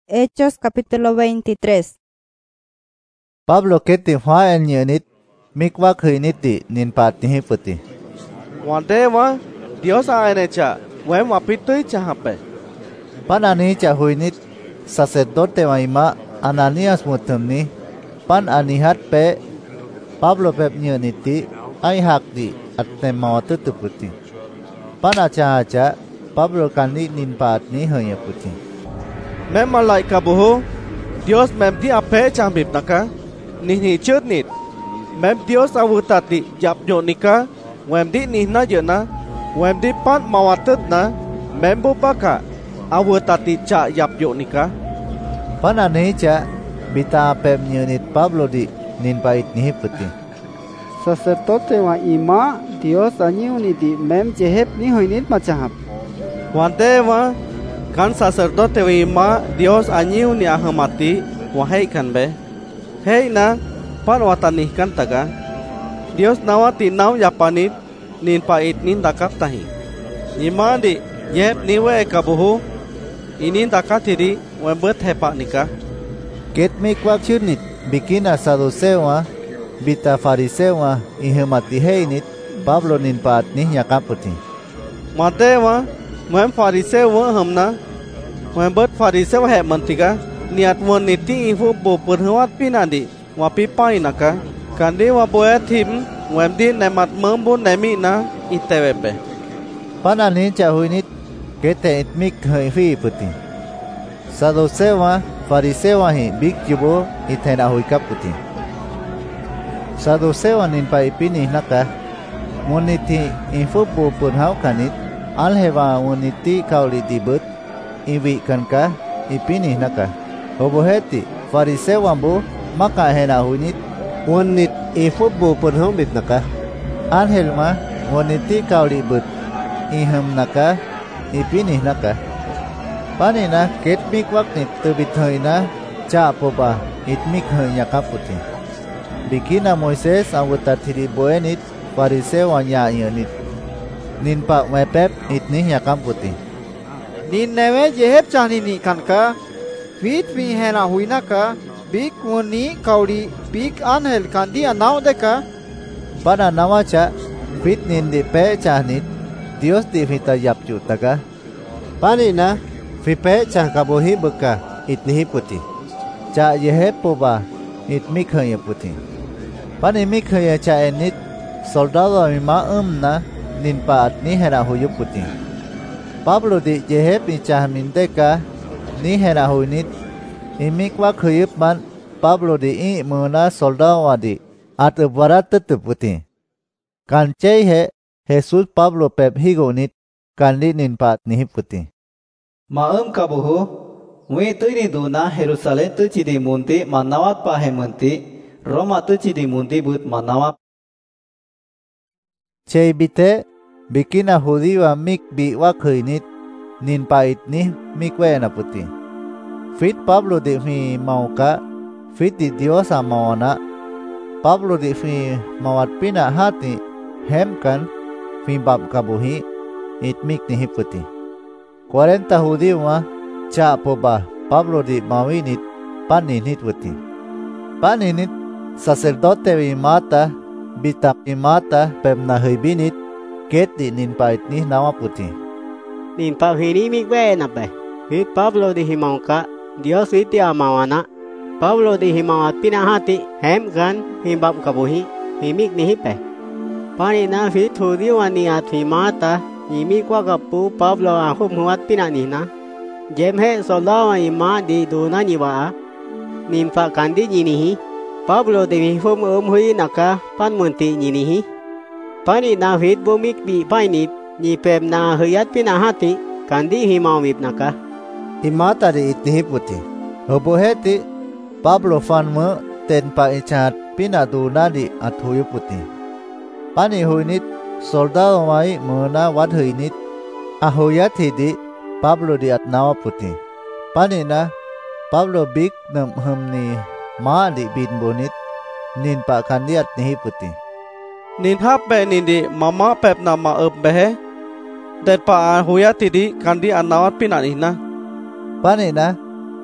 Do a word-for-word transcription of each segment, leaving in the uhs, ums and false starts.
Hechos capítulo veintitrés. Pablo keti hua el nyenit mikwa khuiniti nin patni puti. Wandewa Dios aenecha wen wapitui chahape. Panani cha huinit sacerdote waima Ananias mutumni pan anihat pe Pablo pep nyeniti ai hakdi atne mawatu puti. Pan acha acha Pablo kani nin patni hoye puti. Mem malai kabuhu Dios mem di ape chambip naka ni ni chut nit. Mem Dios awutati yap yonika wem di ni na yena wem di pan mawatut na mem bupaka awutati cha yap yonika. Panani cha bita pep nyenit Pablo di nin pait ni puti. Sacerdote wa ima Dios aniuni di mem jehep ni hoinit macahap. Wandewa kan sacerdote wa ima Dios aniuni ahamati wahai kan be. Hei na pan watani kan taga. Dios nawati naw yapanit nin pait nin dakap tahi. Ima di yep niwe kabuhu inin dakatiri wembet hepak nika. Ket mikwa chunit bikina sadusewa bita farisewa ihemati heinit Pablo nin patni yakaputi. Matewa mem farisewa hamna wembet farisewa he mantiga niat woniti ifu bo perhuat pinandi wapi pai naka kandi waboe tim wemdi nemat membu nemi na itewebe. Panani chahuinit kete itmik hei puti. Sadusewa farisewa hi bik jubo itena huikaputi. Sadusewa nin paipini naka muniti ifu bo perhau kanit alhewa muniti kauli dibut iwi kanka ipini naka. Oboheti farisewa bu maka hena hunit wonit ifu bo perhau bit naka. Alhelma muniti kauli but iham naka ipini naka. Panina ketmik waknit tebithoina cha poba itmik hanya kaputi. Bikina Moises awutathiri boenit farisewa nya yunit. Nin pa mepep itni yakamputi. Nin newe jehep chanini kanka fit vi hena huinaka bik woni kauri bik anhel kandi anau deka. Pada nawacha fit nin di pe chahnit Dios di vita yapju taga. Panina fi pe chah kabohi beka itni puti. Cha jehep poba itmik hanya puti. Pani mik hanya cha enit soldado mima umna nin paat ni hena huyu puti. Pablo di jehep ni chah mindeka ni hena huyunit imik wak huyup man Pablo di i muna soldado wadi at barat tutup puti. Kan chay he Jesus Pablo pep higonit kan li nin paat ni puti. Maem kabuhu wi tuini duna Jerusalem tu cidi munti manawat pahe munti Roma tu cidi munti but manawat. Chay bite bikina hudiwa mik bi wakhunit nin pait ni mikwena puti. Fit Pablo di mi mauka fit di Dios amawana. Pablo di mi mawat pina hati hemkan fi bab kabuhi itmik ni puti. Cuarenta hudiwa cha poba Pablo di mawinit paninit puti. Paninit sacerdote vi mata bita imata pemna hibinit ket di nin pait ni nawa puti. Nin pa hini mikwe na pe. Fit Pablo di himauka Dios iti amawana. Pablo di himawat pinahati hem kan himbab kabuhi himik ni hipe. Pani na fit hudiwa ni at himata imik wakapu Pablo ahum huat pinanina. Jemhe soldawa ima di duna niwa nin pa kandi ninihi. Pablo di hifum umhui naka pan munti ninihi. Pani na fit bumik bi painit ni pem na huyat pinahati kandi himawip naka. Imata di itni puti. Oboheti Pablo fan mo ten pa ichat pinaduna di at huyu puti. Pani huinit soldado mai muna wat huinit ahuyat hidi Pablo di at nawa puti. Pani na Pablo big nam humni ma di bin bonit nin pa kandiat ni puti. Nin hape nindi mama pep nama up behe det pa huyat hidi kandi anawat pinanina. Pani na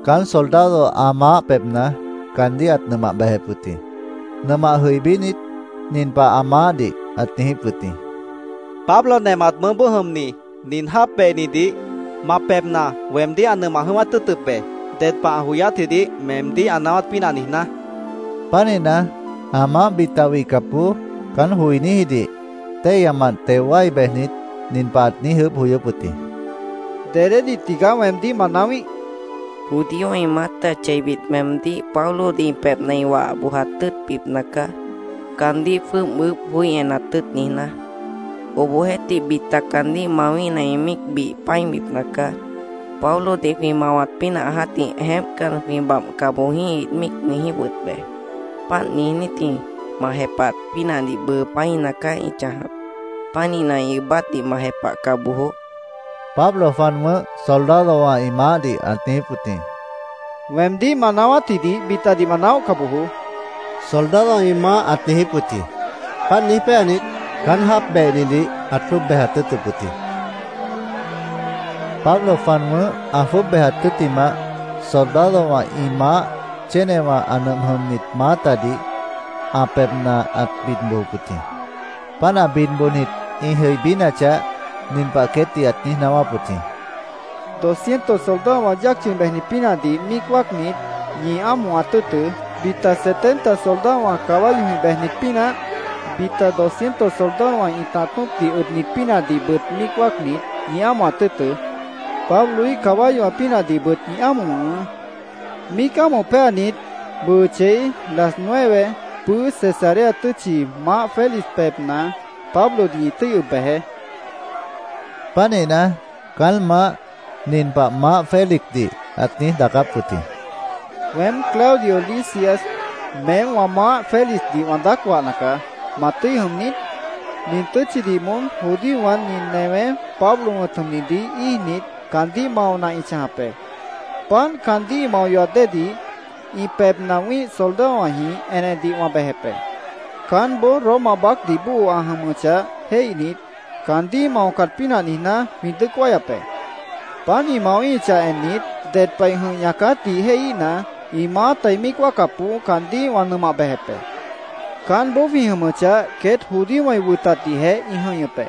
kan soldado ama pepna kandi at nama bahe puti. Nama hui binit nin pa ama di at nihi puti. Pablo nemat membuhem ni nin hape ni di ma pepna wem di ane mahuma tutupe det pa huyati di mem di anawat pinani na. Panina ama bitawi kapu kan hui nihi di te yaman te wai behnit nin pa at nihi huyo puti. Dere di tiga memdi manawi. Hudio imata cebit memdi Paulo di pep naiwa buhatut pip naka kandi fum up hui enatut nina. Oboheti bita kandi mawi naimik bi paim bip naka. Paulo di fi mawat pina hati hem kan fi bam kabohi mik nihi butbe. Pan nini ti mahepat pina di berpain naka icahap. Pani na ibat di mahepat kabuho. Pablo fanme soldado wa ima di atni puti. Memdi manawati di bita di manaw kabuhu. Soldado ima atni puti. Pan ni pe anit kan hap be ni di atfub be hatu puti. Pablo fanme afub be hatu tima soldado wa ima cenewa anam hamnit mata di apepna at binbo puti. Pana binbo nit ihei binaca nin paketi at ni nawa puti. doscientos soldados wajak cimbeh ni pina di mikwak nit ni amu atutu bita setenta soldados wa caballo ni beh ni pina bita doscientos soldados wa itatuk di ut ni pina di bet mikwak nit ni amu atutu Pablo i caballo a pina di bet ni amu mikamo pe nit buche las nueve pu Cesarea tuchi ma Felix pepna Pablo di tu behe. Panina kalma nin pa ma Felix di at ni dakap puti. Wem Claudio Lysias mem wa ma Felix di wandakwa naka matui humnit nin tuchi di mon hudi wan nin neme Pablo ngotum ni di init kandi mau na ichape. Pan kandi mau yode di i pep nawi soldado hi ene di wa behepe. Kan bo Roma bak di bu ahamucha heinit kandi mau katpina nina mintuk wayape. Pani mau icha enit det pai hu yakati heina ima taimik wakapu kandi wanuma behepe. Kan bo vi humucha ket hudi wai wutati he ihoyepe.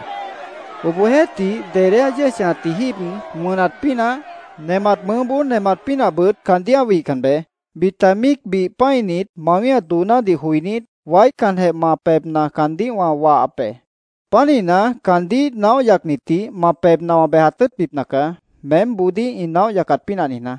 Ubuheti dere aja chati hibn munat pina nemat membu nemat pina bet kandi awi kanbe. Bitamik bi painit mawia duna di huinit wai kan he ma pepna kandi wa wa ape. Panina kandi naw yakniti ma pepna wa behatut pipnaka mem budi inaw yakat pinanina.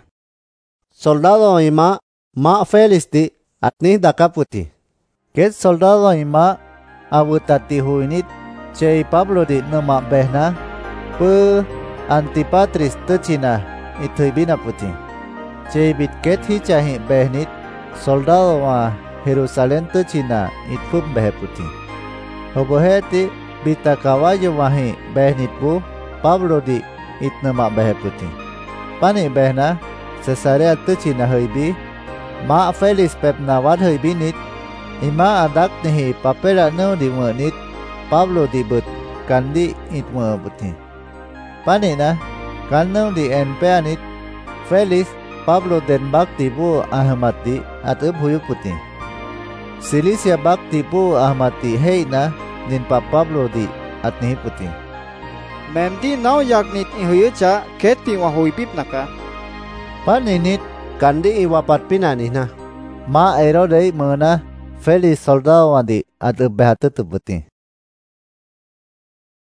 Soldado ima ma Felix di atni dakaputi. Ket soldado ima abutati huinit cei Pablo di nama behna pu Antipatris tucina itu bina puti. Cei bit ket hicahi behnit soldado wa Jerusalem tucina itfum behe puti. Oboheti bita kawayo wahi behnit bu Pablo di itnama behe puti. Pani behna Cesarea tucina heibi ma Felix pepna wad heibi nit ima adak nihi papela no di menit Pablo di but kandi itme puti. Pani na kanno di enpeanit Felix Pablo den bakti bu ahmati atub huyu puti. Silisia bakti bu ahmati heina nin pa Pablo di at nihi puti. Memdi naw yaknit ihuyucha keti wa huipip naka. Paninit kandi iwapat pinani na. Ma ero dei mena Felix soldado wadi atub behatut puti.